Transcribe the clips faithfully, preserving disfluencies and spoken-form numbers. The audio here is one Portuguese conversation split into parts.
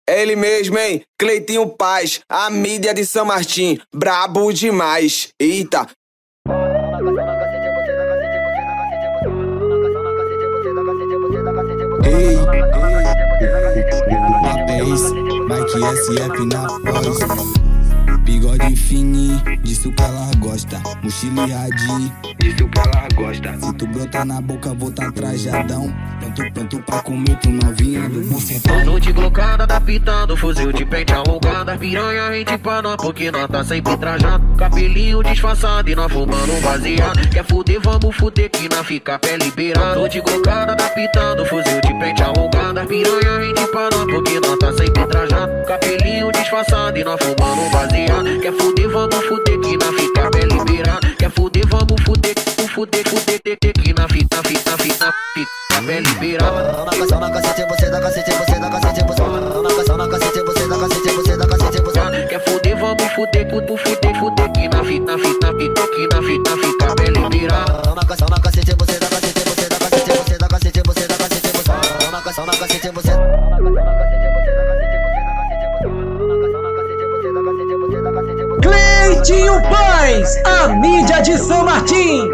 É ele mesmo, hein? Cleitinho Paz, a mídia de São Martim, brabo demais. Eita. Ei, papéis, Mike S F na voz. Bigode fininho, disse o que ela gosta. Mochila e radinho, disse o que ela gosta. Se tu brotar na boca, vou tá trajadão. Pronto, pronto pra comer tu novinha do bucetão. Noite glocada, tá pitando, fuzil de pente alongada. Piranha rente pra nós, porque nós tá sempre trajado. Capelinho disfarçado e nós fumando baseado. Quer fuder, vamos fuder que nós fica pé liberado. Noite glocada, tá pitando, fuzil de pente alongada. Piranha rente pra nós, porque nós tá sempre trajado. Capelinho disfarçado e nós fumando baseado. Quer fuder, vamos fuder que na fita pé liberado. Quer fuder, vamos fuder, fuder, fuder, fuder que na fita, fita, fita, fita pé liberado. Na canção, na cacete, você dá cacete, você dá cacete, você na canção, na cacete, você dá cacete, você dá cacete, você quer fuder, vamos fuder, fuder, fuder, fuder que na fita, fita, fita que na fita, fita pé liberado. Na canção, na cacete, você dá cacete, você dá cacete, você dá cacete, você dá cacete, você na canção, na cacete, você Cleitinho Paz, a mídia de São Martim.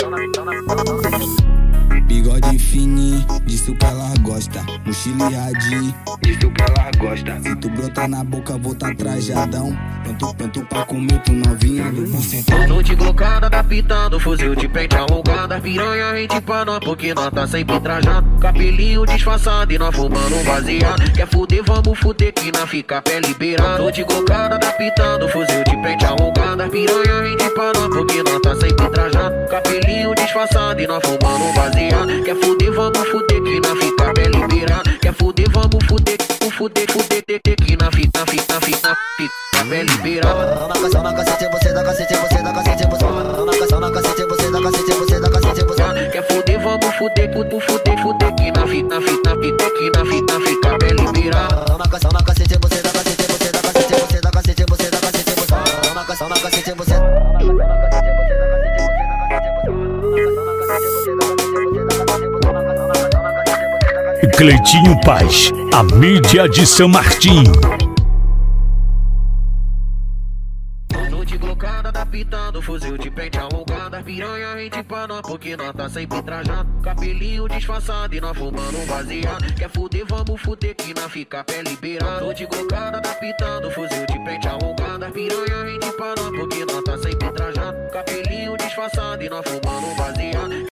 Bigode fininho, disse o que ela gosta. Mochila e radinho, disse o que ela gosta. Se tu brotar na boca, vou tá trajadão. Pronto, pronto pra comer tu novinha do bucetão. Noite glocada, tá pitando, fuzil de pente alongada. Piranha rente pra nós, porque nós tá sempre trajado. Capelinho disfarçado e nós fumando baseado. Quer fuder, vamos fuder que nós fica pé liberado. Noite glocada, tá pitando, fuzil de pente alongada. Piranha rente pra nós, porque nós tá sempre trajado. Capelinho disfarçado e nós fumando baseado. Quer fuder, vamos fuder que na fita pé liberado. Quer fuder, vamos fuder, fuder, fuder, fuder que na fita, fita, fita, fita pé liberado. na canção, na cacete, você dá cacete, você dá cacete, você na canção, na cacete, você dá cacete, você dá cacete, você quer fuder, vamos fuder, fuder, fuder, fuder que na fita, fita, fita que na fita, fita pé liberado. na canção, na cacete, você dá cacete, você dá cacete, você dá cacete, você dá cacete, você na canção, na cacete, você Cleitinho Paz, a mídia de São Martim. Noite glocada, tá pitando, fuzil de pente alongada. Piranha rente pra nós, porque nós tá sempre trajado. Capelinho disfarçado e nós fumando baseado. Quer fuder, vamos fuder que nós fica pé liberado. Noite glocada, tá pitando, fuzil de pente alongada. Piranha rente pra nós, porque nós tá sempre trajado. Capelinho disfarçado e nós fumando baseado.